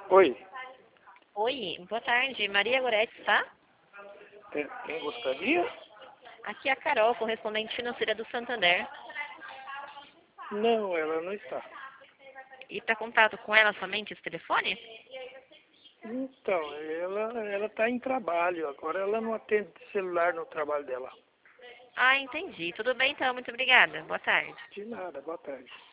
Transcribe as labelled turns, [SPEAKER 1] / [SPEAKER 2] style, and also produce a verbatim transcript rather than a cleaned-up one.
[SPEAKER 1] Oi,
[SPEAKER 2] Oi, boa tarde. Maria Goretti, tá?
[SPEAKER 1] quem quem gostaria?
[SPEAKER 2] Aqui é a Carol, correspondente financeira do Santander.
[SPEAKER 1] Não, ela não está.
[SPEAKER 2] E para contato com ela somente esse telefone?
[SPEAKER 1] Então, ela ela está em trabalho, agora ela não atende celular no trabalho dela.
[SPEAKER 2] Ah, entendi. Tudo bem então, muito obrigada. Boa tarde.
[SPEAKER 1] De nada, boa tarde.